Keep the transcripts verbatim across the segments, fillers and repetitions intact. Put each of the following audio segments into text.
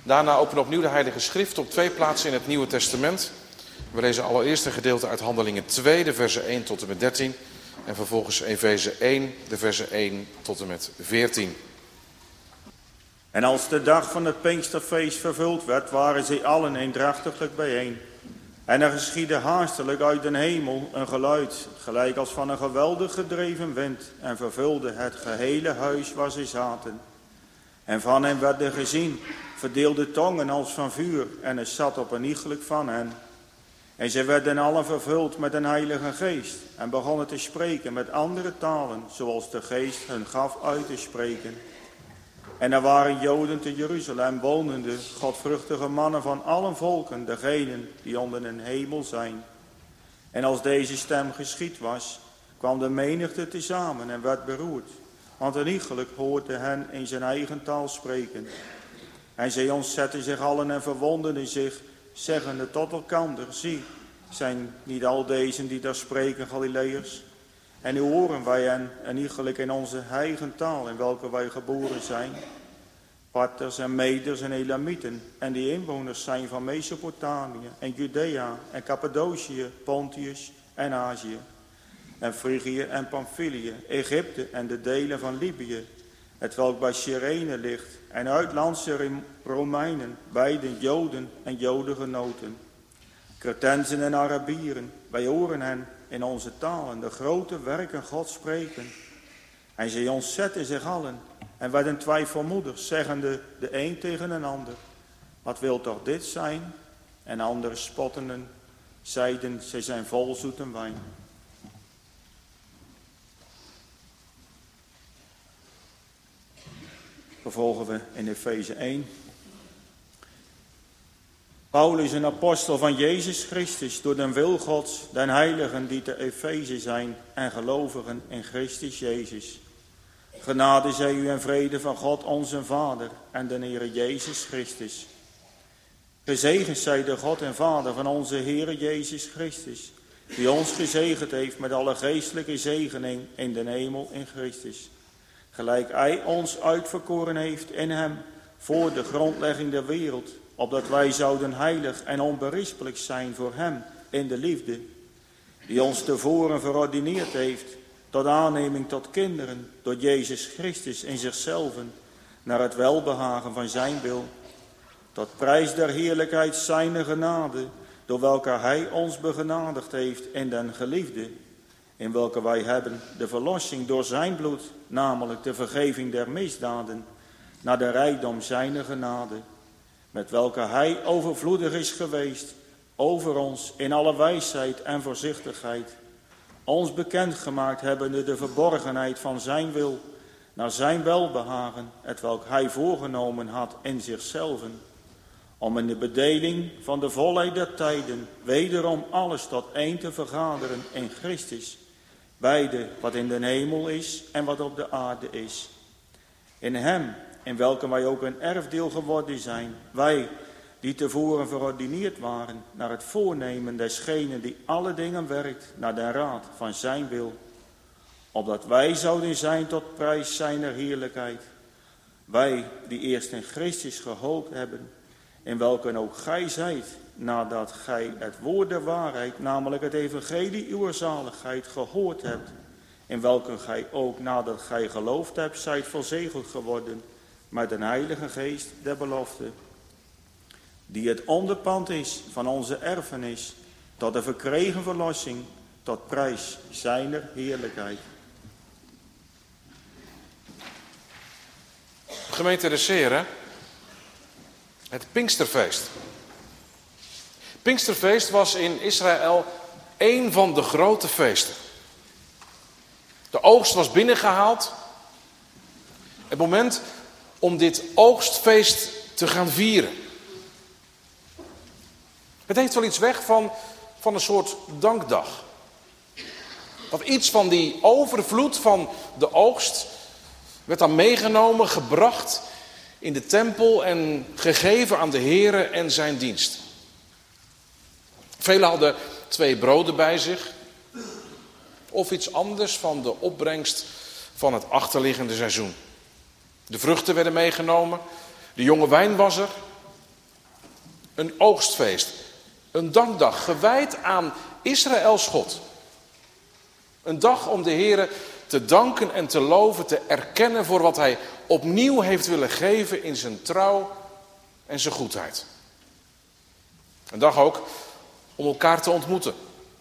Daarna openen we opnieuw de Heilige Schrift op twee plaatsen in het Nieuwe Testament. We lezen allereerst een gedeelte uit Handelingen twee, de versen één tot en met dertien. En vervolgens Efeze één, de versen één tot en met veertien. En als de dag van het Pinksterfeest vervuld werd, waren zij allen eendrachtiglijk bijeen. En er geschiedde haastelijk uit den hemel een geluid, gelijk als van een geweldig gedreven wind, en vervulde het gehele huis waar zij zaten. En van hen werden gezien verdeelde tongen als van vuur, en er zat op een iegelijk van hen. En zij werden allen vervuld met een heilige geest, en begonnen te spreken met andere talen, zoals de geest hun gaf uit te spreken. En er waren Joden te Jeruzalem wonende, godvruchtige mannen van alle volken, degenen die onder een hemel zijn. En als deze stem geschied was, kwam de menigte tezamen en werd beroerd, want een iegelijk hoorde hen in zijn eigen taal spreken. En zij ontzetten zich allen en verwonderden zich, zeggende tot elkander, zie, zijn niet al deze die daar spreken Galileërs? En nu horen wij hen en iegelijk in onze eigen taal, in welke wij geboren zijn. Parters en Meders en Elamieten, en die inwoners zijn van Mesopotamië en Judea en Cappadocië, Pontius en Azië. En Frigië en Pamphylië, Egypte en de delen van Libië, het welk bij Cyrene ligt, en uitlandse Romeinen, beiden Joden en Jodengenoten. Cretensen en Arabieren, wij horen hen in onze talen de grote werken God spreken. En zij ontzetten zich allen en werden twijfelmoedig, zeggende de een tegen een ander, wat wil toch dit zijn? En anderen spottenden, zeiden, zij zijn vol zoete wijn. Vervolgen we in Efeze één. Paulus, een apostel van Jezus Christus, door den wil Gods, den heiligen die te Efeze zijn en gelovigen in Christus Jezus. Genade zij u en vrede van God onze Vader en de Heere Jezus Christus. Gezegend zij de God en Vader van onze Heere Jezus Christus, die ons gezegend heeft met alle geestelijke zegening in de hemel in Christus. Gelijk hij ons uitverkoren heeft in hem voor de grondlegging der wereld, opdat wij zouden heilig en onberispelijk zijn voor hem in de liefde, die ons tevoren verordineerd heeft tot aanneming tot kinderen door Jezus Christus in zichzelven, naar het welbehagen van zijn wil, tot prijs der heerlijkheid zijner genade, door welke hij ons begenadigd heeft in den geliefde, in welke wij hebben de verlossing door zijn bloed, namelijk de vergeving der misdaden, naar de rijkdom zijner genade, met welke hij overvloedig is geweest over ons in alle wijsheid en voorzichtigheid, ons bekendgemaakt hebbende de verborgenheid van zijn wil, naar zijn welbehagen, hetwelk hij voorgenomen had in zichzelven, om in de bedeling van de volheid der tijden wederom alles tot één te vergaderen in Christus, beide wat in de hemel is en wat op de aarde is. In hem, in welke wij ook een erfdeel geworden zijn, wij die tevoren verordineerd waren, naar het voornemen desgenen die alle dingen werkt, naar de raad van zijn wil, opdat wij zouden zijn tot prijs zijner heerlijkheid. Wij die eerst in Christus gehoopt hebben, in welke ook gij zijt, nadat gij het woord der waarheid, namelijk het evangelie uw zaligheid, gehoord hebt, in welke gij ook nadat gij geloofd hebt, zijt verzegeld geworden met een heilige geest der belofte, die het onderpand is van onze erfenis, tot de verkregen verlossing, tot prijs zijner heerlijkheid. Gemeente de Seren, het Pinksterfeest. Pinksterfeest was in Israël één van de grote feesten. De oogst was binnengehaald. Het moment om dit oogstfeest te gaan vieren. Het heeft wel iets weg van, van een soort dankdag. Dat iets van die overvloed van de oogst werd dan meegenomen, gebracht in de tempel en gegeven aan de Heere en zijn dienst. Velen hadden twee broden bij zich. Of iets anders van de opbrengst van het achterliggende seizoen. De vruchten werden meegenomen. De jonge wijn was er. Een oogstfeest. Een dankdag gewijd aan Israëls God. Een dag om de Heere te danken en te loven, te erkennen voor wat hij opnieuw heeft willen geven in zijn trouw en zijn goedheid. Een dag ook om elkaar te ontmoeten.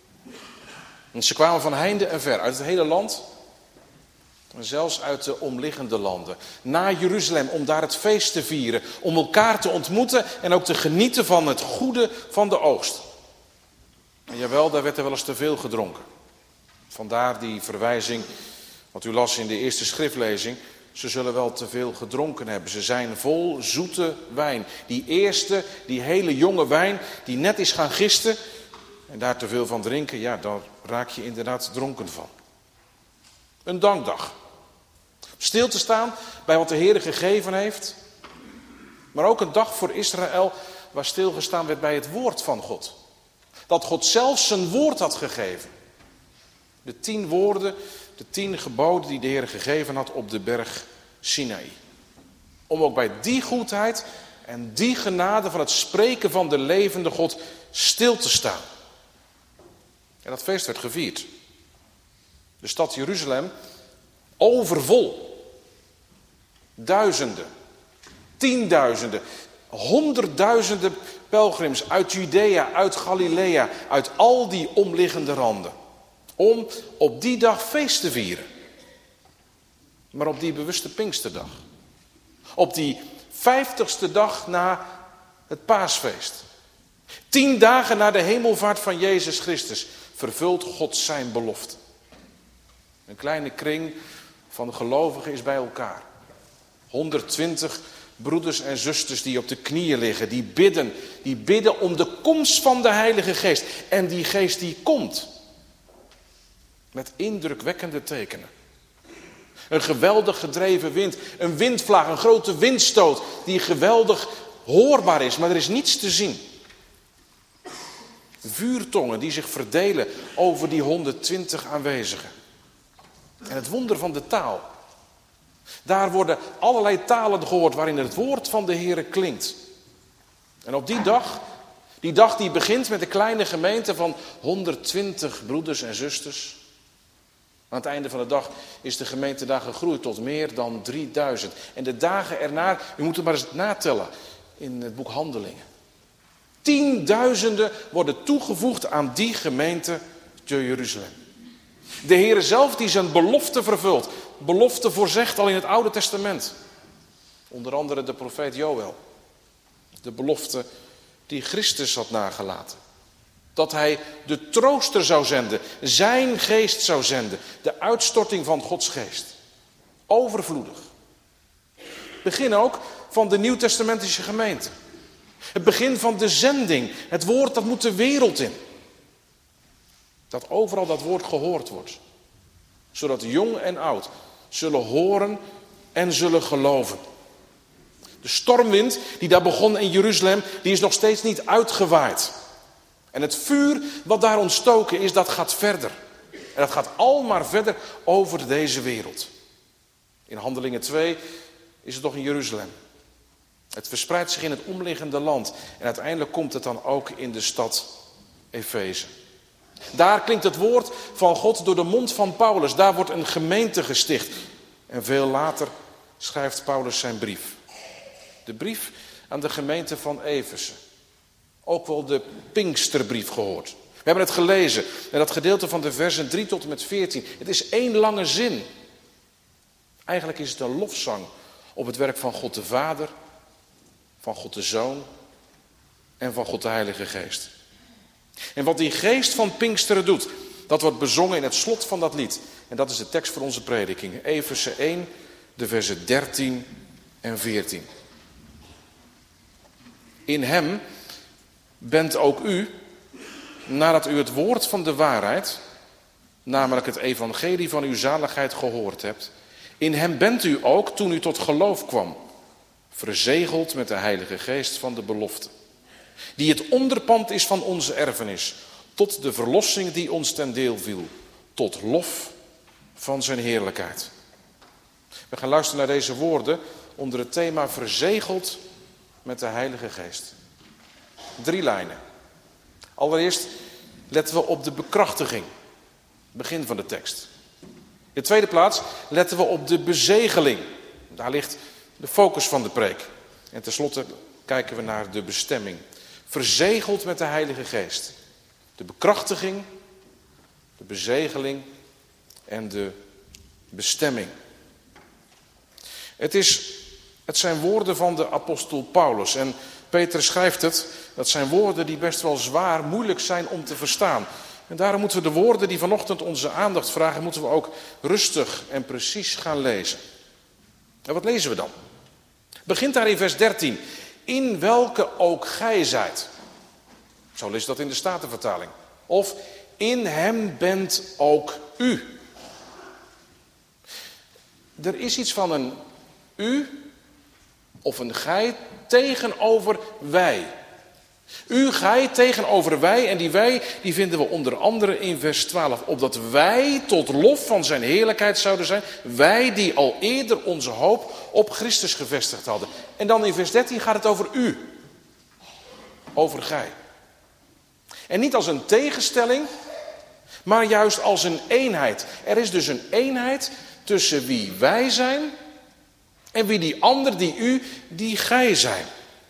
Want ze kwamen van heinde en ver, uit het hele land. En zelfs uit de omliggende landen. Naar Jeruzalem om daar het feest te vieren. Om elkaar te ontmoeten en ook te genieten van het goede van de oogst. En jawel, daar werd er wel eens te veel gedronken. Vandaar die verwijzing, wat u las in de eerste schriftlezing. Ze zullen wel te veel gedronken hebben. Ze zijn vol zoete wijn. Die eerste, die hele jonge wijn die net is gaan gisten. En daar te veel van drinken, ja, daar raak je inderdaad dronken van. Een dankdag. Stil te staan bij wat de Heer gegeven heeft. Maar ook een dag voor Israël waar stilgestaan werd bij het woord van God. Dat God zelf zijn woord had gegeven. De tien woorden, de tien geboden die de Heer gegeven had op de berg Sinaï. Om ook bij die goedheid en die genade van het spreken van de levende God stil te staan. En dat feest werd gevierd. De stad Jeruzalem overvol. Duizenden, tienduizenden, honderdduizenden pelgrims uit Judea, uit Galilea, uit al die omliggende randen. Om op die dag feest te vieren. Maar op die bewuste Pinksterdag. Op die vijftigste dag na het paasfeest. Tien dagen na de hemelvaart van Jezus Christus vervult God zijn belofte. Een kleine kring van de gelovigen is bij elkaar. honderdtwintig broeders en zusters die op de knieën liggen, die bidden. Die bidden om de komst van de Heilige Geest. En die geest die komt. Met indrukwekkende tekenen. Een geweldig gedreven wind, een windvlaag, een grote windstoot die geweldig hoorbaar is, maar er is niets te zien. Vuurtongen die zich verdelen over die honderdtwintig aanwezigen. En het wonder van de taal. Daar worden allerlei talen gehoord waarin het woord van de Heere klinkt. En op die dag, die dag die begint met een kleine gemeente van honderdtwintig broeders en zusters. Aan het einde van de dag is de gemeente daar gegroeid tot meer dan drieduizend. En de dagen erna, u moet het maar eens natellen in het boek Handelingen. Tienduizenden worden toegevoegd aan die gemeente te Jeruzalem. De Heere zelf die zijn belofte vervult. Belofte voorzegt al in het Oude Testament. Onder andere de profeet Joël. De belofte die Christus had nagelaten. Dat hij de trooster zou zenden. Zijn geest zou zenden. De uitstorting van Gods geest. Overvloedig. Begin ook van de Nieuwtestamentische gemeente. Het begin van de zending. Het woord dat moet de wereld in. Dat overal dat woord gehoord wordt. Zodat jong en oud zullen horen en zullen geloven. De stormwind die daar begon in Jeruzalem, die is nog steeds niet uitgewaaid. En het vuur wat daar ontstoken is, dat gaat verder. En dat gaat al maar verder over deze wereld. In Handelingen twee is het nog in Jeruzalem. Het verspreidt zich in het omliggende land. En uiteindelijk komt het dan ook in de stad Efeze. Daar klinkt het woord van God door de mond van Paulus. Daar wordt een gemeente gesticht. En veel later schrijft Paulus zijn brief. De brief aan de gemeente van Efeze. Ook wel de Pinksterbrief gehoord. We hebben het gelezen. En dat gedeelte van de versen drie tot en met veertien. Het is één lange zin. Eigenlijk is het een lofzang op het werk van God de Vader, van God de Zoon en van God de Heilige Geest. En wat die geest van Pinksteren doet, dat wordt bezongen in het slot van dat lied. En dat is de tekst voor onze prediking. Efeze één, de versen dertien en veertien. In hem bent ook u, nadat u het woord van de waarheid, namelijk het evangelie van uw zaligheid gehoord hebt, in hem bent u ook, toen u tot geloof kwam, verzegeld met de Heilige Geest van de belofte, die het onderpand is van onze erfenis, tot de verlossing die ons ten deel viel, tot lof van zijn heerlijkheid. We gaan luisteren naar deze woorden onder het thema verzegeld met de Heilige Geest. Drie lijnen. Allereerst letten we op de bekrachtiging. Begin van de tekst. In de tweede plaats letten we op de bezegeling. Daar ligt de focus van de preek. En tenslotte kijken we naar de bestemming. Verzegeld met de Heilige Geest. De bekrachtiging, de bezegeling en de bestemming. Het, is, het zijn woorden van de apostel Paulus. En Petrus schrijft het. Dat zijn woorden die best wel zwaar, moeilijk zijn om te verstaan. En daarom moeten we de woorden die vanochtend onze aandacht vragen, moeten we ook rustig en precies gaan lezen. En wat lezen we dan? Het begint daar in vers dertien. In welke ook gij zijt. Zo leest dat in de Statenvertaling. Of in hem bent ook u. Er is iets van een u of een gij tegenover wij. U, gij tegenover wij, en die wij die vinden we onder andere in vers twaalf. Opdat wij tot lof van zijn heerlijkheid zouden zijn. Wij die al eerder onze hoop op Christus gevestigd hadden. En dan in vers dertien gaat het over u. Over gij. En niet als een tegenstelling, maar juist als een eenheid. Er is dus een eenheid tussen wie wij zijn en wie die ander, die u, die gij zijn.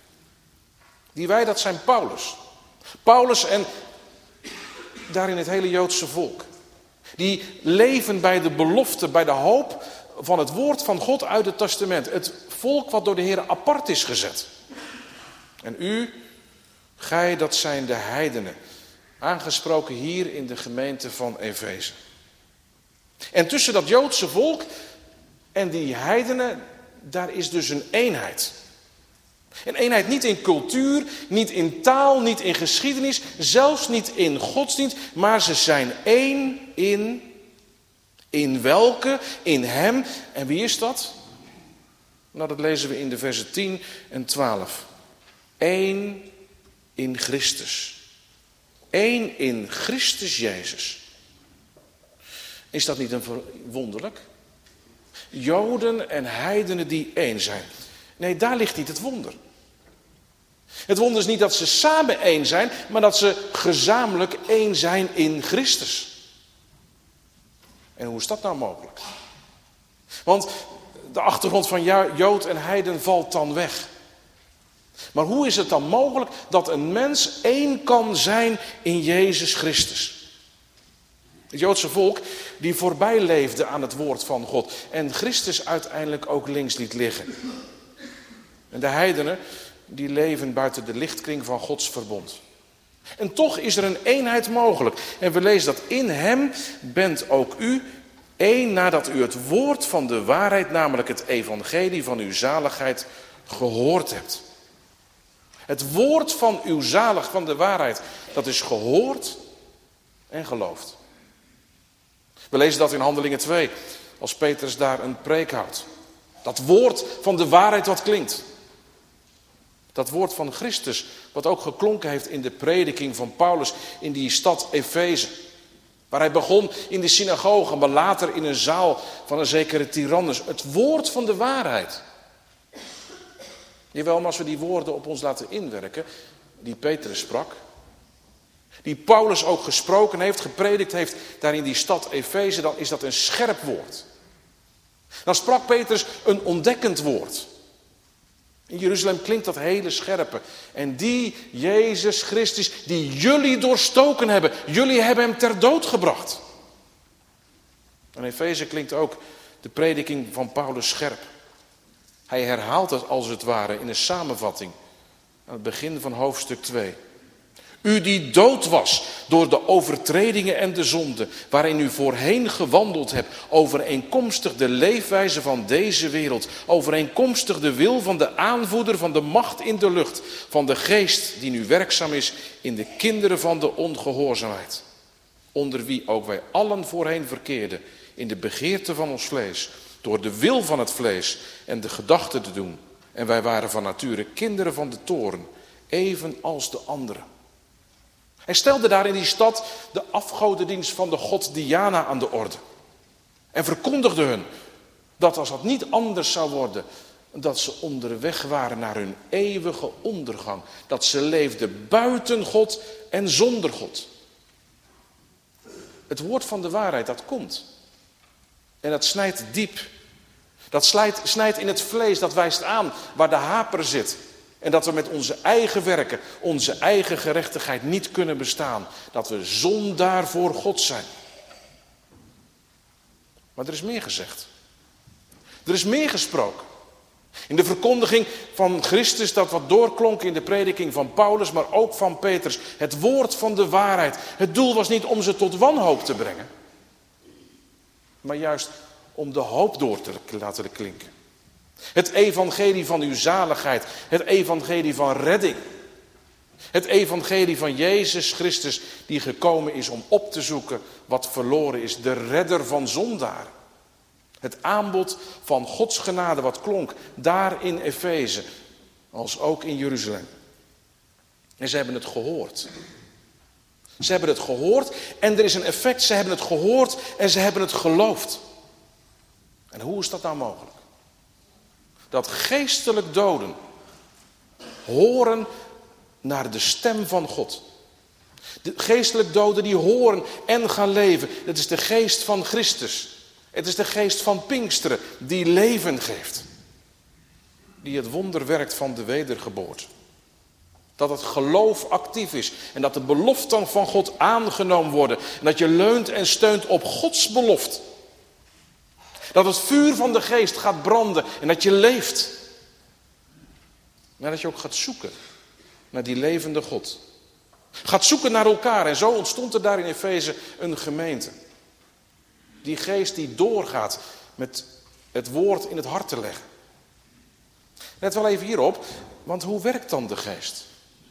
Die wij, dat zijn Paulus. Paulus en daarin het hele Joodse volk. Die leven bij de belofte, bij de hoop van het woord van God uit het testament. Het volk wat door de Heer apart is gezet. En u, gij, dat zijn de heidenen. Aangesproken hier in de gemeente van Efeze. En tussen dat Joodse volk en die heidenen, daar is dus een eenheid. Een eenheid niet in cultuur, niet in taal, niet in geschiedenis, zelfs niet in godsdienst, maar ze zijn één in, in welke, in hem. En wie is dat? Nou, dat lezen we in de versen tien en twaalf. Eén in Christus. Eén in Christus Jezus. Is dat niet een wonderlijk? Joden en heidenen die één zijn. Nee, daar ligt niet het wonder. Het wonder is niet dat ze samen één zijn, maar dat ze gezamenlijk één zijn in Christus. En hoe is dat nou mogelijk? Want de achtergrond van Jood en heiden valt dan weg. Maar hoe is het dan mogelijk dat een mens één kan zijn in Jezus Christus? Het Joodse volk die voorbij leefde aan het woord van God. En Christus uiteindelijk ook links liet liggen. En de heidenen die leven buiten de lichtkring van Gods verbond. En toch is er een eenheid mogelijk. En we lezen dat in hem bent ook u één nadat u het woord van de waarheid, namelijk het evangelie van uw zaligheid, gehoord hebt. Het woord van uw zalig, van de waarheid, dat is gehoord en geloofd. We lezen dat in Handelingen twee, als Petrus daar een preek houdt. Dat woord van de waarheid wat klinkt. Dat woord van Christus, wat ook geklonken heeft in de prediking van Paulus in die stad Efeze. Waar hij begon in de synagoge, maar later in een zaal van een zekere Tyrannus. Het woord van de waarheid. Jawel, maar als we die woorden op ons laten inwerken, die Petrus sprak, die Paulus ook gesproken heeft, gepredikt heeft daar in die stad Efeze, dan is dat een scherp woord. Dan sprak Petrus een ontdekkend woord. In Jeruzalem klinkt dat hele scherpe. En die Jezus Christus, die jullie doorstoken hebben, jullie hebben hem ter dood gebracht. In Efeze klinkt ook de prediking van Paulus scherp. Hij herhaalt het als het ware in een samenvatting aan het begin van hoofdstuk twee. U die dood was door de overtredingen en de zonden, waarin u voorheen gewandeld hebt, overeenkomstig de leefwijze van deze wereld, overeenkomstig de wil van de aanvoerder van de macht in de lucht, van de geest die nu werkzaam is in de kinderen van de ongehoorzaamheid, onder wie ook wij allen voorheen verkeerden in de begeerte van ons vlees, door de wil van het vlees en de gedachten te doen. En wij waren van nature kinderen van de toorn, even als de anderen. Hij stelde daar in die stad de afgodendienst van de god Diana aan de orde. En verkondigde hun dat als dat niet anders zou worden, dat ze onderweg waren naar hun eeuwige ondergang. Dat ze leefden buiten God en zonder God. Het woord van de waarheid, dat komt. En dat snijdt diep. Dat snijdt, snijdt in het vlees, dat wijst aan waar de haper zit. En dat we met onze eigen werken, onze eigen gerechtigheid niet kunnen bestaan. Dat we zondaar voor God zijn. Maar er is meer gezegd. Er is meer gesproken. In de verkondiging van Christus, dat wat doorklonk in de prediking van Paulus, maar ook van Petrus. Het woord van de waarheid. Het doel was niet om ze tot wanhoop te brengen. Maar juist om de hoop door te laten klinken. Het evangelie van uw zaligheid. Het evangelie van redding. Het evangelie van Jezus Christus die gekomen is om op te zoeken wat verloren is. De redder van zondaren. Het aanbod van Gods genade wat klonk daar in Efeze, als ook in Jeruzalem. En ze hebben het gehoord. Ze hebben het gehoord en er is een effect. Ze hebben het gehoord en ze hebben het geloofd. En hoe is dat nou mogelijk? Dat geestelijk doden horen naar de stem van God. De geestelijk doden die horen en gaan leven. Dat is de geest van Christus. Het is de geest van Pinksteren die leven geeft. Die het wonder werkt van de wedergeboorte. Dat het geloof actief is. En dat de beloften van God aangenomen worden. En dat je leunt en steunt op Gods belofte. Dat het vuur van de geest gaat branden. En dat je leeft. Maar dat je ook gaat zoeken naar die levende God. Gaat zoeken naar elkaar. En zo ontstond er daar in Efeze een gemeente. Die geest die doorgaat met het woord in het hart te leggen. Let wel even hierop, want hoe werkt dan de geest?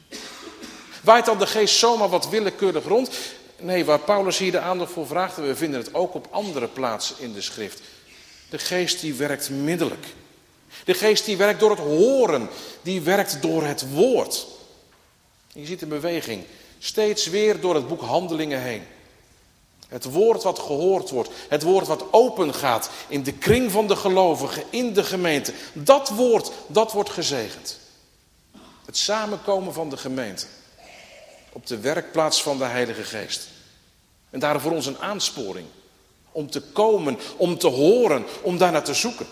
Waait dan de geest zomaar wat willekeurig rond? Nee, waar Paulus hier de aandacht voor vraagt, en we vinden het ook op andere plaatsen in de schrift. De geest die werkt middelijk. De geest die werkt door het horen, die werkt door het woord. Je ziet een beweging, steeds weer door het boek Handelingen heen. Het woord wat gehoord wordt, het woord wat open gaat in de kring van de gelovigen, in de gemeente. Dat woord, dat wordt gezegend. Het samenkomen van de gemeente op de werkplaats van de Heilige Geest. En daar voor ons een aansporing om te komen, om te horen, om daarnaar te zoeken.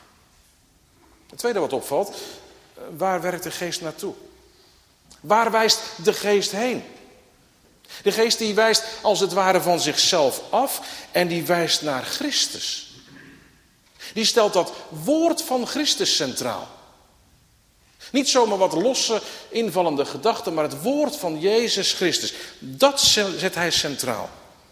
Het tweede wat opvalt, waar werkt de geest naartoe? Waar wijst de geest heen? De geest die wijst als het ware van zichzelf af en die wijst naar Christus. Die stelt dat woord van Christus centraal. Niet zomaar wat losse invallende gedachten, maar het woord van Jezus Christus. Dat zet hij centraal.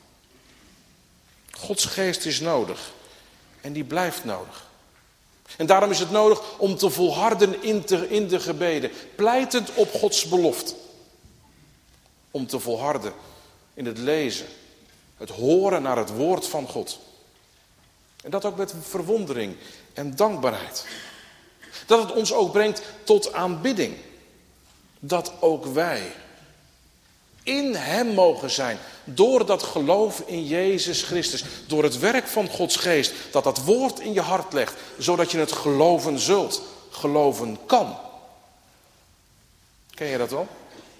Gods geest is nodig en die blijft nodig. En daarom is het nodig om te volharden in, te, in de gebeden, pleitend op Gods belofte. Om te volharden in het lezen, het horen naar het woord van God. En dat ook met verwondering en dankbaarheid. Dat het ons ook brengt tot aanbidding. Dat ook wij in hem mogen zijn. Door dat geloof in Jezus Christus. Door het werk van Gods geest. Dat dat woord in je hart legt. Zodat je het geloven zult. Geloven kan. Ken je dat wel?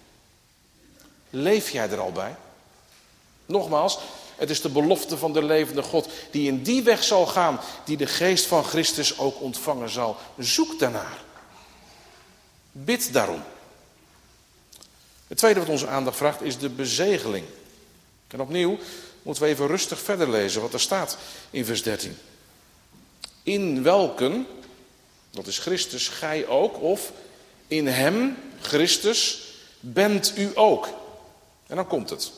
Leef jij er al bij? Nogmaals, het is de belofte van de levende God die in die weg zal gaan, die de geest van Christus ook ontvangen zal. Zoek daarnaar. Bid daarom. Het tweede wat onze aandacht vraagt is de bezegeling. En opnieuw moeten we even rustig verder lezen wat er staat in vers dertien. In welken, dat is Christus, gij ook, of in hem, Christus, bent u ook. En dan komt het.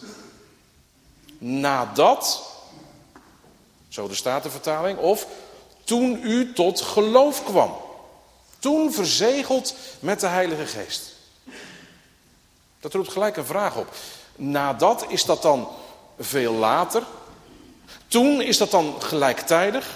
Nadat, zo de Statenvertaling, of toen u tot geloof kwam. Toen verzegeld met de Heilige Geest. Dat roept gelijk een vraag op. Nadat, is dat dan veel later? Toen, is dat dan gelijktijdig?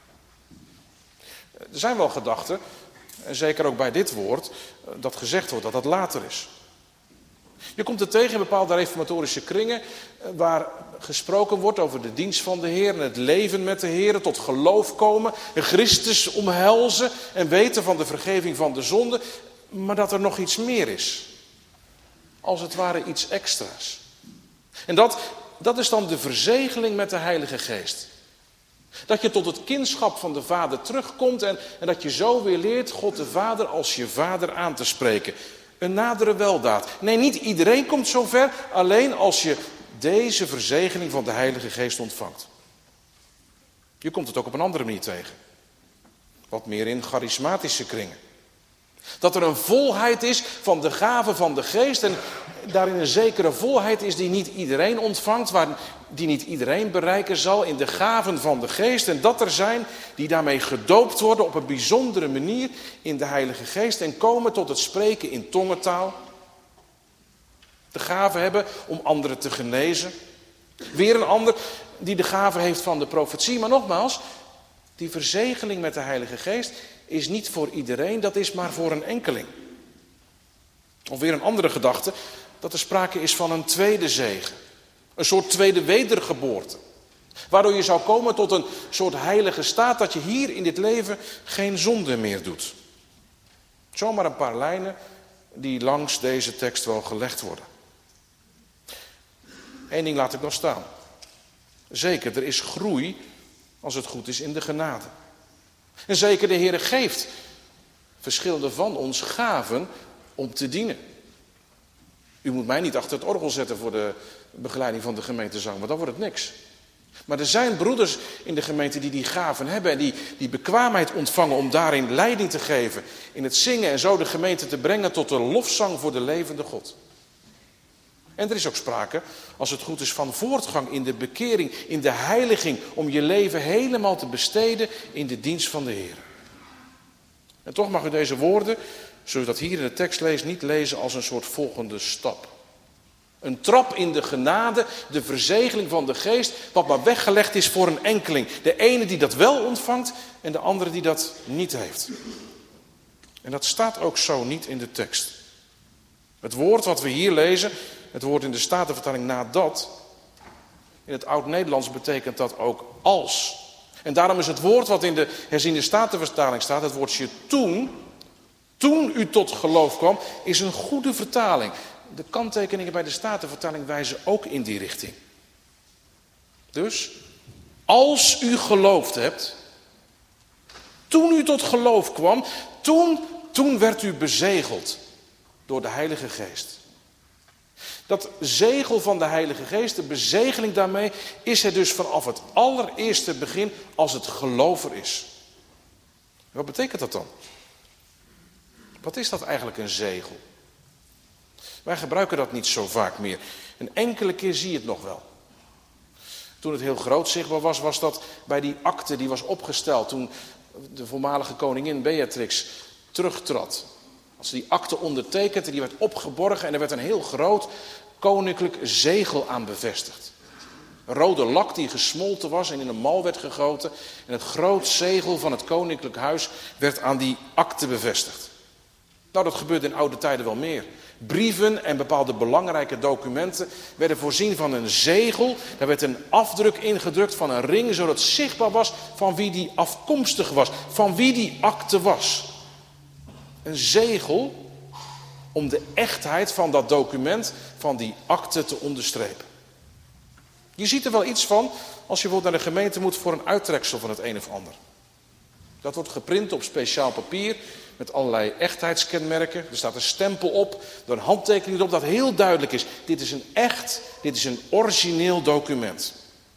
Er zijn wel gedachten, en zeker ook bij dit woord, dat gezegd wordt dat dat later is. Je komt het tegen in bepaalde reformatorische kringen waar gesproken wordt over de dienst van de Heer en het leven met de Heer, tot geloof komen, Christus omhelzen en weten van de vergeving van de zonde, maar dat er nog iets meer is. Als het ware iets extra's. En dat, dat is dan de verzegeling met de Heilige Geest. Dat je tot het kindschap van de Vader terugkomt en, en dat je zo weer leert God de Vader als je Vader aan te spreken. Een nadere weldaad. Nee, niet iedereen komt zover, alleen als je deze verzegeling van de Heilige Geest ontvangt. Je komt het ook op een andere manier tegen. Wat meer in charismatische kringen. Dat er een volheid is van de gaven van de Geest en daarin een zekere volheid is die niet iedereen ontvangt, waar, die niet iedereen bereiken zal in de gaven van de Geest. En dat er zijn die daarmee gedoopt worden op een bijzondere manier in de Heilige Geest en komen tot het spreken in tongentaal. De gave hebben om anderen te genezen. Weer een ander die de gave heeft van de profetie. Maar nogmaals, die verzegeling met de Heilige Geest is niet voor iedereen, dat is maar voor een enkeling. Of weer een andere gedachte, dat er sprake is van een tweede zegen. Een soort tweede wedergeboorte. Waardoor je zou komen tot een soort heilige staat dat je hier in dit leven geen zonde meer doet. Zomaar een paar lijnen die langs deze tekst wel gelegd worden. Eén ding laat ik nog staan. Zeker, er is groei als het goed is in de genade. En zeker de Heere geeft verschillende van ons gaven om te dienen. U moet mij niet achter het orgel zetten voor de begeleiding van de gemeentezang, want dan wordt het niks. Maar er zijn broeders in de gemeente die die gaven hebben en die die bekwaamheid ontvangen om daarin leiding te geven. In het zingen en zo de gemeente te brengen tot de lofzang voor de levende God. En er is ook sprake, als het goed is, van voortgang in de bekering, in de heiliging, om je leven helemaal te besteden in de dienst van de Heer. En toch mag u deze woorden, zoals dat hier in de tekst leest, niet lezen als een soort volgende stap. Een trap in de genade, de verzegeling van de Geest, wat maar weggelegd is voor een enkeling. De ene die dat wel ontvangt en de andere die dat niet heeft. En dat staat ook zo niet in de tekst. Het woord wat we hier lezen, het woord in de Statenvertaling nadat, in het Oud-Nederlands betekent dat ook als. En daarom is het woord wat in de herziende Statenvertaling staat, het woordje toen, toen u tot geloof kwam, is een goede vertaling. De kanttekeningen bij de Statenvertaling wijzen ook in die richting. Dus, als u geloofd hebt, toen u tot geloof kwam, toen, toen werd u bezegeld door de Heilige Geest. Dat zegel van de Heilige Geest, de bezegeling daarmee, is er dus vanaf het allereerste begin als het geloof er is. Wat betekent dat dan? Wat is dat eigenlijk, een zegel? Wij gebruiken dat niet zo vaak meer. Een enkele keer zie je het nog wel. Toen het heel groot zichtbaar was, was dat bij die akte die was opgesteld toen de voormalige koningin Beatrix terugtrad. Als ze die akte ondertekende, die werd opgeborgen en er werd een heel groot koninklijk zegel aan bevestigd. Een rode lak die gesmolten was en in een mal werd gegoten. En het groot zegel van het koninklijk huis werd aan die akte bevestigd. Nou, dat gebeurde in oude tijden wel meer. Brieven en bepaalde belangrijke documenten werden voorzien van een zegel. Daar werd een afdruk ingedrukt van een ring, zodat zichtbaar was van wie die afkomstig was. Van wie die akte was. Een zegel om de echtheid van dat document, van die akte te onderstrepen. Je ziet er wel iets van als je bijvoorbeeld naar de gemeente moet voor een uittreksel van het een of ander. Dat wordt geprint op speciaal papier met allerlei echtheidskenmerken. Er staat een stempel op, door een handtekening erop, dat heel duidelijk is. Dit is een echt, dit is een origineel document.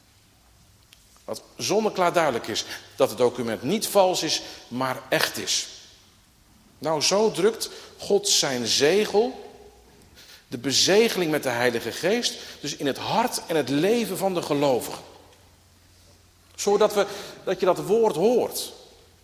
Wat zonneklaar duidelijk is, dat het document niet vals is, maar echt is. Nou, zo drukt God zijn zegel, de bezegeling met de Heilige Geest, dus in het hart en het leven van de gelovigen. Zodat we, dat je dat woord hoort.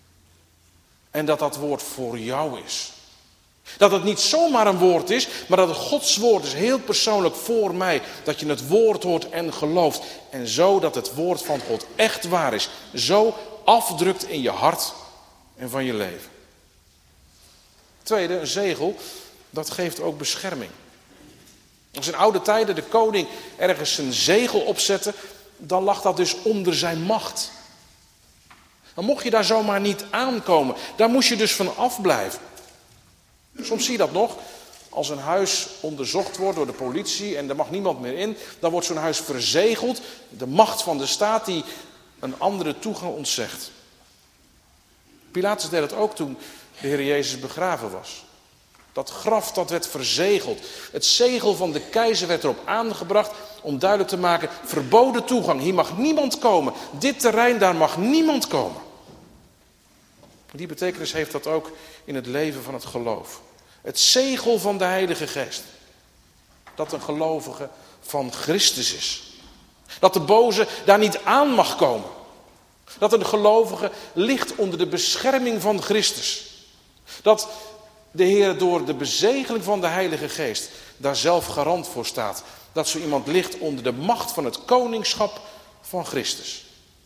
En dat dat woord voor jou is. Dat het niet zomaar een woord is, maar dat het Gods woord is, heel persoonlijk voor mij. Dat je het woord hoort en gelooft. En zo dat het woord van God echt waar is. Zo afdrukt in je hart en van je leven. Tweede, een zegel, dat geeft ook bescherming. Als in oude tijden de koning ergens zijn zegel opzette, dan lag dat dus onder zijn macht. Dan mocht je daar zomaar niet aankomen. Daar moest je dus van afblijven. Soms zie je dat nog. Als een huis onderzocht wordt door de politie en er mag niemand meer in, dan wordt zo'n huis verzegeld. De macht van de staat die een andere toegang ontzegt. Pilatus deed dat ook toen de Heer Jezus begraven was. Dat graf dat werd verzegeld. Het zegel van de keizer werd erop aangebracht om duidelijk te maken, verboden toegang. Hier mag niemand komen. Dit terrein, daar mag niemand komen. Die betekenis heeft dat ook in het leven van het geloof. Het zegel van de Heilige Geest. Dat een gelovige van Christus is. Dat de boze daar niet aan mag komen. Dat een gelovige ligt onder de bescherming van Christus. Dat de Heer door de bezegeling van de Heilige Geest daar zelf garant voor staat. Dat zo iemand ligt onder de macht van het koningschap van Christus.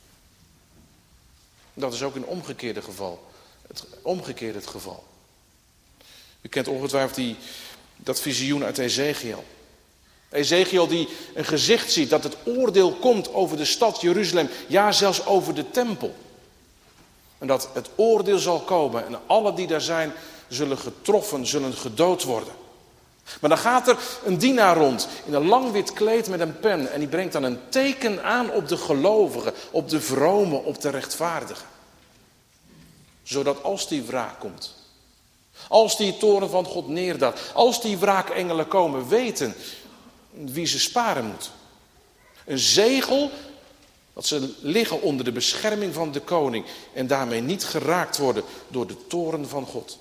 Dat is ook in omgekeerde geval. Het omgekeerde het geval. U kent ongetwijfeld die, dat visioen uit Ezekiel. Ezekiel die een gezicht ziet dat het oordeel komt over de stad Jeruzalem. Ja, zelfs over de tempel. En dat het oordeel zal komen en alle die daar zijn zullen getroffen, zullen gedood worden. Maar dan gaat er een dienaar rond in een lang wit kleed met een pen. En die brengt dan een teken aan op de gelovigen, op de vromen, op de rechtvaardigen. Zodat als die wraak komt, als die toren van God neerdaalt, als die wraakengelen komen, weten wie ze sparen moet. Een zegel dat ze liggen onder de bescherming van de koning en daarmee niet geraakt worden door de toren van God.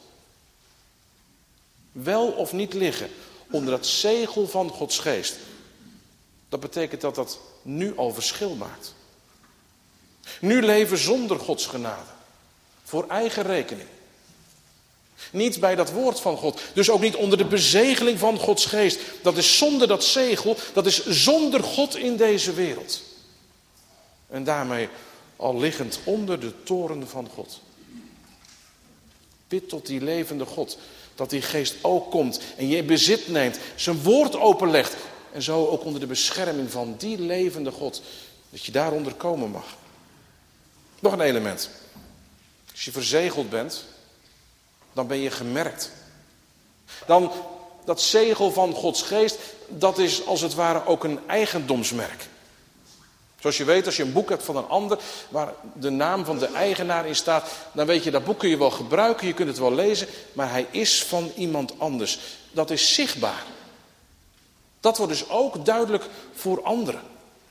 Wel of niet liggen onder dat zegel van Gods geest. Dat betekent dat dat nu al verschil maakt. Nu leven zonder Gods genade. Voor eigen rekening. Niet bij dat woord van God. Dus ook niet onder de bezegeling van Gods geest. Dat is zonder dat zegel. Dat is zonder God in deze wereld. En daarmee al liggend onder de toren van God. Bid tot die levende God. Dat die geest ook komt en je in bezit neemt. Zijn woord openlegt. En zo ook onder de bescherming van die levende God. Dat je daaronder komen mag. Nog een element. Als je verzegeld bent, dan ben je gemerkt. Dan, dat zegel van Gods geest, dat is als het ware ook een eigendomsmerk. Zoals je weet, als je een boek hebt van een ander, waar de naam van de eigenaar in staat, dan weet je, dat boek kun je wel gebruiken, je kunt het wel lezen, maar hij is van iemand anders. Dat is zichtbaar. Dat wordt dus ook duidelijk voor anderen.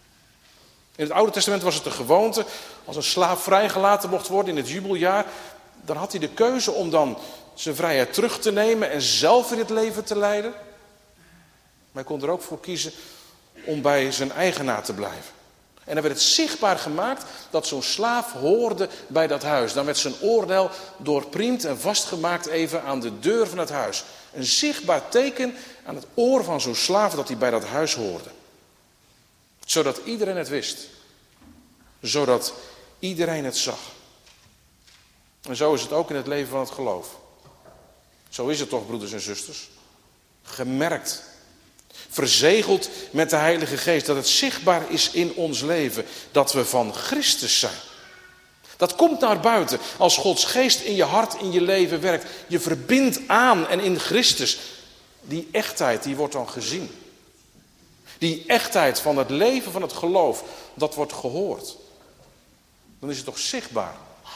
In het Oude Testament was het de gewoonte, als een slaaf vrijgelaten mocht worden in het jubeljaar, dan had hij de keuze om dan zijn vrijheid terug te nemen en zelf in het leven te leiden. Maar hij kon er ook voor kiezen om bij zijn eigenaar te blijven. En dan werd het zichtbaar gemaakt dat zo'n slaaf hoorde bij dat huis. Dan werd zijn oordeel doorpriemd en vastgemaakt even aan de deur van het huis. Een zichtbaar teken aan het oor van zo'n slaaf dat hij bij dat huis hoorde. Zodat iedereen het wist. Zodat iedereen het zag. En zo is het ook in het leven van het geloof. Zo is het toch, broeders en zusters. Gemerkt. Verzegeld met de Heilige Geest. Dat het zichtbaar is in ons leven. Dat we van Christus zijn. Dat komt naar buiten. Als Gods Geest in je hart, in je leven werkt. Je verbindt aan en in Christus. Die echtheid, die wordt dan gezien. Die echtheid van het leven van het geloof. Dat wordt gehoord. Dan is het toch zichtbaar.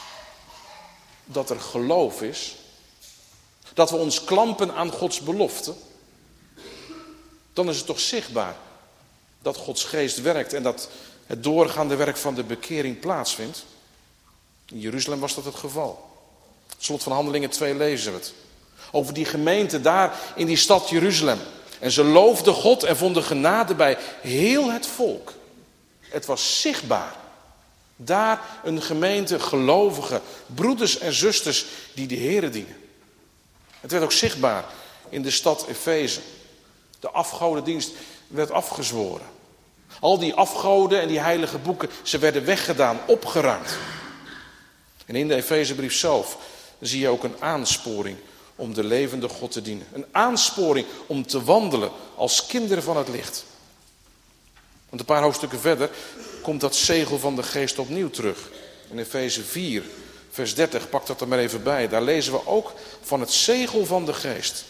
Dat er geloof is. Dat we ons klampen aan Gods belofte. Dan is het toch zichtbaar dat Gods geest werkt en dat het doorgaande werk van de bekering plaatsvindt. In Jeruzalem was dat het geval. Het slot van Handelingen twee lezen we het. Over die gemeente daar in die stad Jeruzalem. En ze loofden God en vonden genade bij heel het volk. Het was zichtbaar. Daar een gemeente gelovigen, broeders en zusters die de Here dienen. Het werd ook zichtbaar in de stad Efeze. De afgodendienst werd afgezworen. Al die afgoden en die heilige boeken, ze werden weggedaan, opgeruimd. En in de Efezebrief zelf zie je ook een aansporing om de levende God te dienen. Een aansporing om te wandelen als kinderen van het licht. Want een paar hoofdstukken verder komt dat zegel van de geest opnieuw terug. In Efeze vier, vers dertig, pak dat er maar even bij. Daar lezen we ook van het zegel van de geest.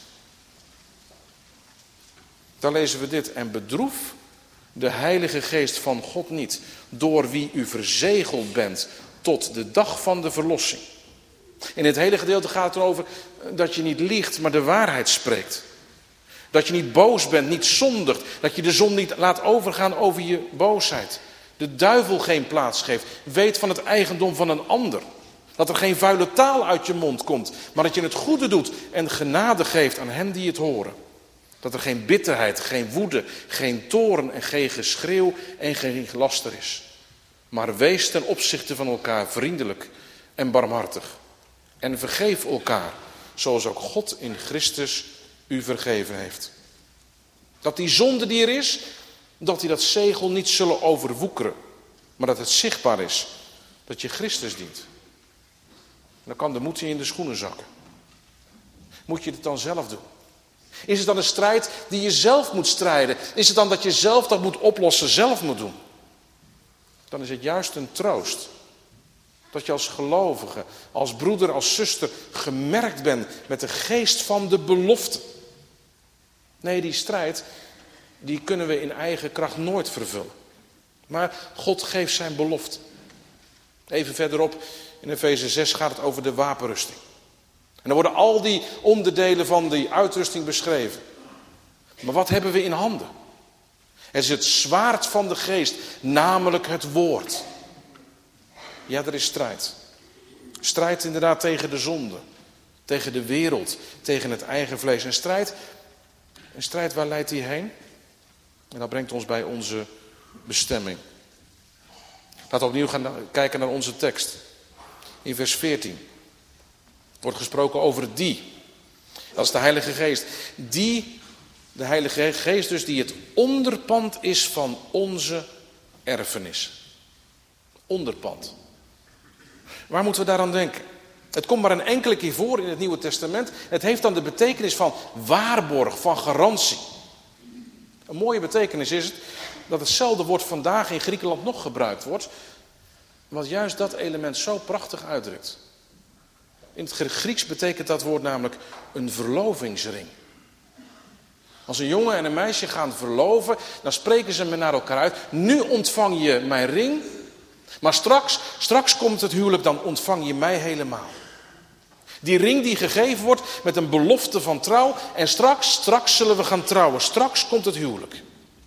Daar lezen we dit. En bedroef de Heilige Geest van God niet, door wie u verzegeld bent tot de dag van de verlossing. In het hele gedeelte gaat het erover dat je niet liegt, maar de waarheid spreekt. Dat je niet boos bent, niet zondigt. Dat je de zon niet laat overgaan over je boosheid. De duivel geen plaats geeft. Weet van het eigendom van een ander. Dat er geen vuile taal uit je mond komt, maar dat je het goede doet en genade geeft aan hen die het horen. Dat er geen bitterheid, geen woede, geen toorn en geen geschreeuw en geen gelaster is. Maar wees ten opzichte van elkaar vriendelijk en barmhartig. En vergeef elkaar, zoals ook God in Christus u vergeven heeft. Dat die zonde die er is, dat die dat zegel niet zullen overwoekeren. Maar dat het zichtbaar is dat je Christus dient. En dan kan de moed in de schoenen zakken. Moet je het dan zelf doen? Is het dan een strijd die je zelf moet strijden? Is het dan dat je zelf dat moet oplossen, zelf moet doen? Dan is het juist een troost. Dat je als gelovige, als broeder, als zuster gemerkt bent met de geest van de belofte. Nee, die strijd, die kunnen we in eigen kracht nooit vervullen. Maar God geeft zijn belofte. Even verderop in Efeze zes gaat het over de wapenrusting. En dan worden al die onderdelen van die uitrusting beschreven. Maar wat hebben we in handen? Het is het zwaard van de geest, namelijk het woord. Ja, er is strijd. Strijd inderdaad tegen de zonde. Tegen de wereld. Tegen het eigen vlees. Een strijd, een strijd waar leidt die heen? En dat brengt ons bij onze bestemming. Laten we opnieuw gaan kijken naar onze tekst. In vers veertien. Wordt gesproken over die. Dat is de Heilige Geest. Die, de Heilige Geest dus, die het onderpand is van onze erfenis. Onderpand. Waar moeten we daaraan denken? Het komt maar een enkele keer voor in het Nieuwe Testament. Het heeft dan de betekenis van waarborg, van garantie. Een mooie betekenis is het dat hetzelfde woord vandaag in Griekenland nog gebruikt wordt. Wat juist dat element zo prachtig uitdrukt. In het Grieks betekent dat woord namelijk een verlovingsring. Als een jongen en een meisje gaan verloven, dan spreken ze met naar elkaar uit. Nu ontvang je mijn ring, maar straks, straks komt het huwelijk, dan ontvang je mij helemaal. Die ring die gegeven wordt met een belofte van trouw. En straks, straks zullen we gaan trouwen. Straks komt het huwelijk.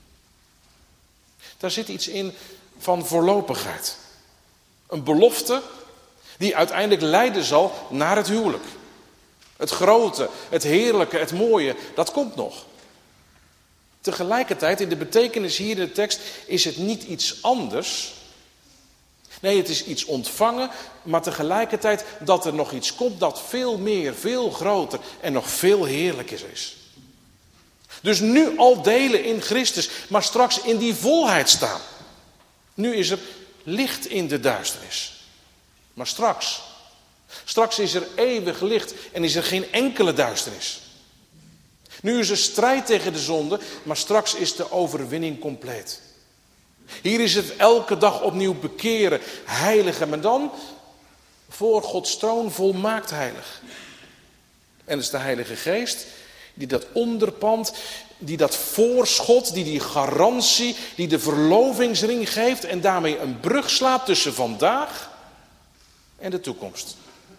Daar zit iets in van voorlopigheid. Een belofte die uiteindelijk leiden zal naar het huwelijk. Het grote, het heerlijke, het mooie, dat komt nog. Tegelijkertijd, in de betekenis hier in de tekst, is het niet iets anders. Nee, het is iets ontvangen, maar tegelijkertijd dat er nog iets komt dat veel meer, veel groter en nog veel heerlijker is. Dus nu al delen in Christus, maar straks in die volheid staan. Nu is er licht in de duisternis. Maar straks, straks is er eeuwig licht en is er geen enkele duisternis. Nu is er strijd tegen de zonde, maar straks is de overwinning compleet. Hier is het elke dag opnieuw bekeren, heiligen, maar dan voor Gods troon volmaakt heilig. En het is de Heilige Geest die dat onderpand, die dat voorschot, die die garantie, die de verlovingsring geeft en daarmee een brug slaat tussen vandaag en de toekomst.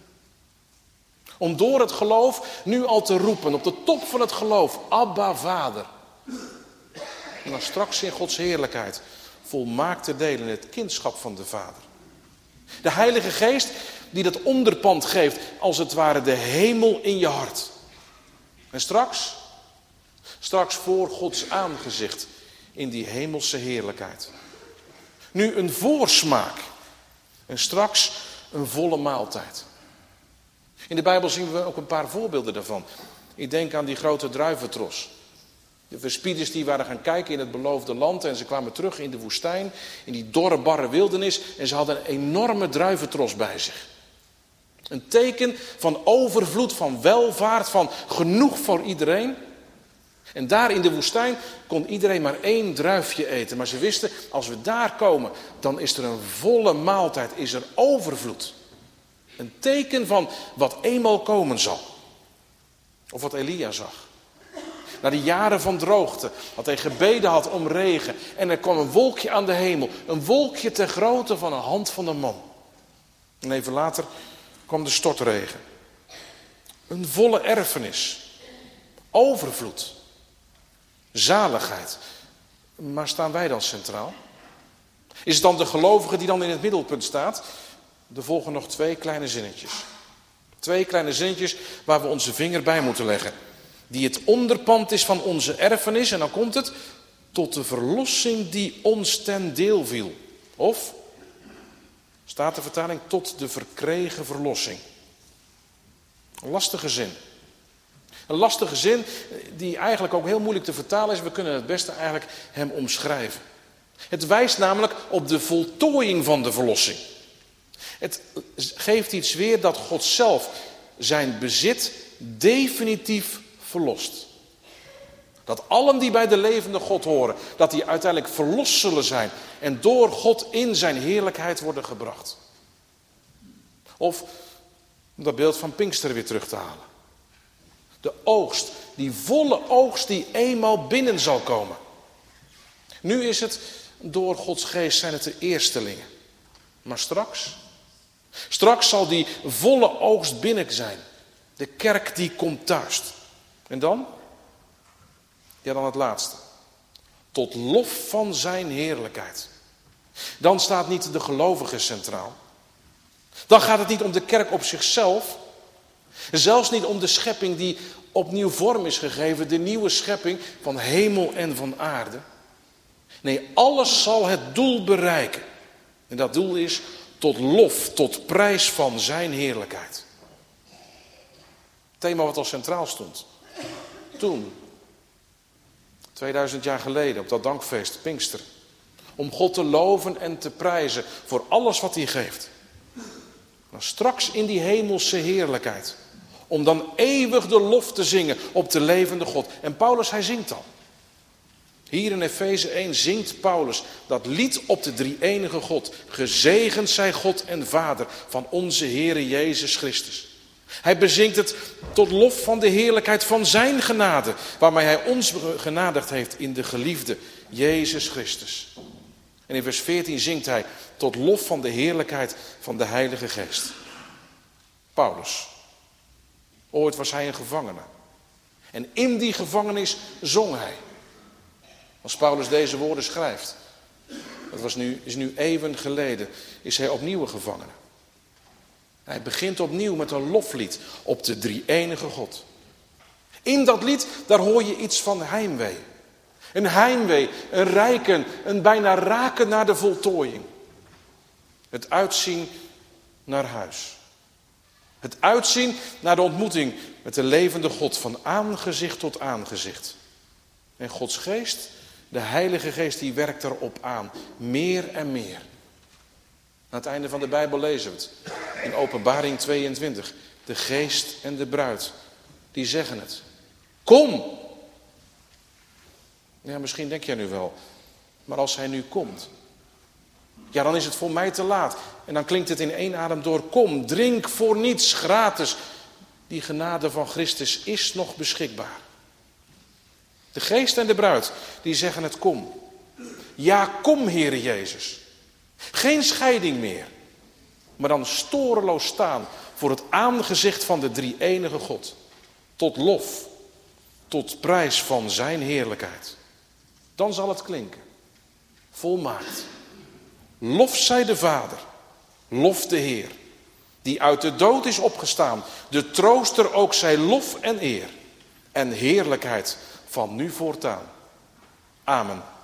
Om door het geloof nu al te roepen, op de top van het geloof, Abba, Vader. En dan straks in Gods heerlijkheid volmaakt te delen in het kindschap van de Vader. De Heilige Geest die dat onderpand geeft, als het ware de hemel in je hart. En straks, straks voor Gods aangezicht in die hemelse heerlijkheid. Nu een voorsmaak en straks een volle maaltijd. In de Bijbel zien we ook een paar voorbeelden daarvan. Ik denk aan die grote druiventros. De verspieders die waren gaan kijken in het beloofde land en ze kwamen terug in de woestijn, in die dorre, barre wildernis en ze hadden een enorme druiventros bij zich. Een teken van overvloed, van welvaart, van genoeg voor iedereen. En daar in de woestijn kon iedereen maar één druifje eten. Maar ze wisten, als we daar komen, dan is er een volle maaltijd, is er overvloed. Een teken van wat eenmaal komen zal. Of wat Elia zag. Na die jaren van droogte, dat hij gebeden had om regen. En er kwam een wolkje aan de hemel. Een wolkje ter grootte van een hand van een man. En even later kwam de stortregen. Een volle erfenis. Overvloed. Zaligheid. Maar staan wij dan centraal? Is het dan de gelovige die dan in het middelpunt staat? Er volgen nog twee kleine zinnetjes. Twee kleine zinnetjes waar we onze vinger bij moeten leggen. Die het onderpand is van onze erfenis. En dan komt het tot de verlossing die ons ten deel viel. Of, staat de vertaling, tot de verkregen verlossing. Een lastige zin. Een lastige zin die eigenlijk ook heel moeilijk te vertalen is. We kunnen het beste eigenlijk hem omschrijven. Het wijst namelijk op de voltooiing van de verlossing. Het geeft iets weer dat God zelf zijn bezit definitief verlost. Dat allen die bij de levende God horen, dat die uiteindelijk verlost zullen zijn en door God in zijn heerlijkheid worden gebracht. Of om dat beeld van Pinksteren weer terug te halen. De oogst, die volle oogst die eenmaal binnen zal komen. Nu is het, door Gods geest zijn het de eerstelingen. Maar straks, straks zal die volle oogst binnen zijn. De kerk die komt thuis. En dan? Ja, dan het laatste. Tot lof van zijn heerlijkheid. Dan staat niet de gelovige centraal. Dan gaat het niet om de kerk op zichzelf. Zelfs niet om de schepping die opnieuw vorm is gegeven. De nieuwe schepping van hemel en van aarde. Nee, alles zal het doel bereiken. En dat doel is tot lof, tot prijs van zijn heerlijkheid. Het thema wat al centraal stond. Toen, tweeduizend jaar geleden, op dat dankfeest, Pinkster. Om God te loven en te prijzen voor alles wat hij geeft. Maar straks in die hemelse heerlijkheid. Om dan eeuwig de lof te zingen op de levende God. En Paulus, hij zingt al. Hier in Efeze één zingt Paulus dat lied op de drie-enige God. Gezegend zij God en Vader van onze Heere Jezus Christus. Hij bezingt het tot lof van de heerlijkheid van zijn genade. Waarmee hij ons genadigd heeft in de geliefde Jezus Christus. En in vers veertien zingt hij tot lof van de heerlijkheid van de Heilige Geest. Paulus. Ooit was hij een gevangene. En in die gevangenis zong hij. Als Paulus deze woorden schrijft. Dat was nu, is nu eeuwen geleden. Is hij opnieuw een gevangene. Hij begint opnieuw met een loflied op de drie-enige God. In dat lied, daar hoor je iets van heimwee. Een heimwee, een rijken, een bijna raken naar de voltooiing. Het uitzien naar huis. Het uitzien naar de ontmoeting met de levende God van aangezicht tot aangezicht. En Gods geest, de Heilige Geest, die werkt erop aan. Meer en meer. Aan het einde van de Bijbel lezen we het. In Openbaring tweeëntwintig. De geest en de bruid, die zeggen het. Kom! Ja, misschien denk jij nu wel. Maar als hij nu komt, ja, dan is het voor mij te laat. En dan klinkt het in één adem door. Kom, drink voor niets, gratis. Die genade van Christus is nog beschikbaar. De geest en de bruid, die zeggen het kom. Ja, kom, Heere Jezus. Geen scheiding meer. Maar dan storeloos staan voor het aangezicht van de drie-enige God. Tot lof, tot prijs van zijn heerlijkheid. Dan zal het klinken. Volmaakt. Lof zij de Vader. Lof de Heer. Die uit de dood is opgestaan. De trooster ook zij lof en eer. En heerlijkheid van nu voortaan. Amen.